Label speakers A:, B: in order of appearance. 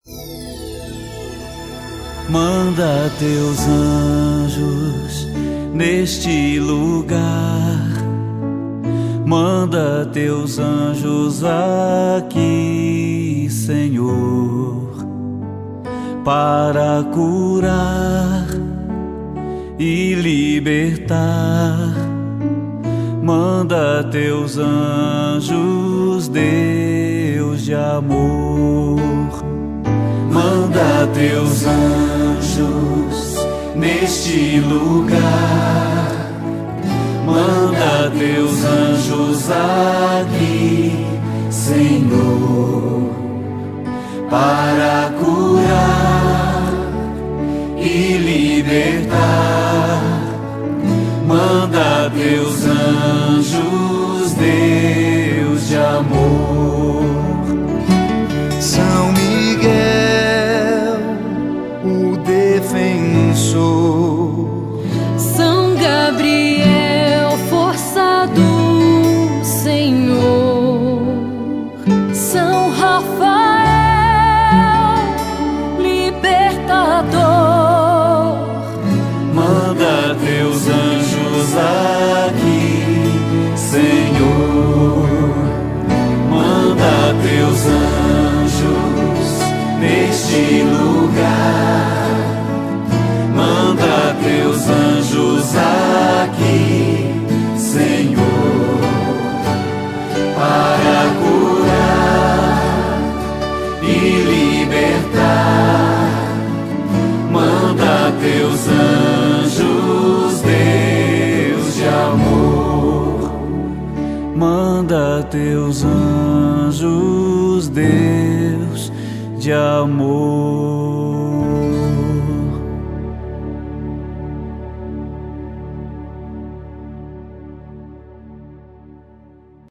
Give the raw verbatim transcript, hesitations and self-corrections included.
A: Manda teus anjos neste lugar, manda teus anjos aqui, Senhor, para curar e libertar. Manda teus anjos, Deus de amor. Manda teus anjos neste lugar, manda teus anjos aqui, Senhor, para curar e libertar. Manda teus anjos, Deus de amor.
B: São Miguel, o defensor.
C: São Gabriel, força do Senhor. São Rafael, libertador.
A: Manda teus anjos aqui, Senhor. Manda teus anjos neste lugar, manda teus anjos aqui, Senhor, para curar e libertar. Manda teus anjos, Deus de amor. Manda teus anjos, Deus de amor.